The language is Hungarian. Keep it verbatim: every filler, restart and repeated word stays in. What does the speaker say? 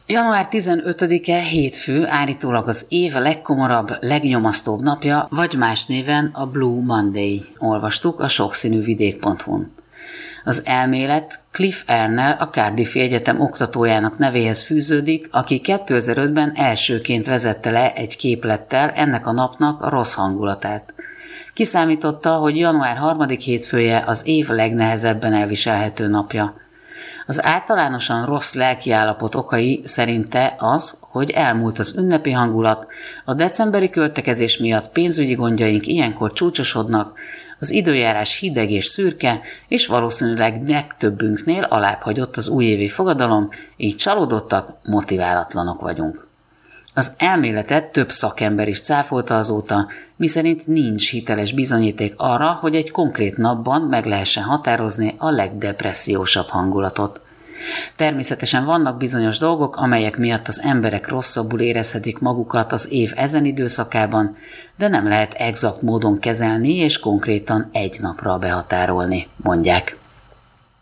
január tizenötödike hétfő, állítólag az év legkomorabb, legnyomasztóbb napja, vagy más néven a Blue Monday, olvastuk a sokszínűvidék pont hu-n. Az elmélet Cliff Arnell, a Cardiffi Egyetem oktatójának nevéhez fűződik, aki kétezer-ötben elsőként vezette le egy képlettel ennek a napnak a rossz hangulatát. Kiszámította, hogy január harmadik hétfője az év legnehezebben elviselhető napja. Az általánosan rossz lelkiállapot okai szerinte az, hogy elmúlt az ünnepi hangulat, a decemberi költekezés miatt pénzügyi gondjaink ilyenkor csúcsosodnak, az időjárás hideg és szürke, és valószínűleg legtöbbünknél alábbhagyott az újévi fogadalom, így csalódottak, motiválatlanok vagyunk. Az elméletet több szakember is cáfolta azóta, miszerint nincs hiteles bizonyíték arra, hogy egy konkrét napban meg lehessen határozni a legdepressziósabb hangulatot. Természetesen vannak bizonyos dolgok, amelyek miatt az emberek rosszabbul érezhetik magukat az év ezen időszakában, de nem lehet exakt módon kezelni és konkrétan egy napra behatárolni, mondják.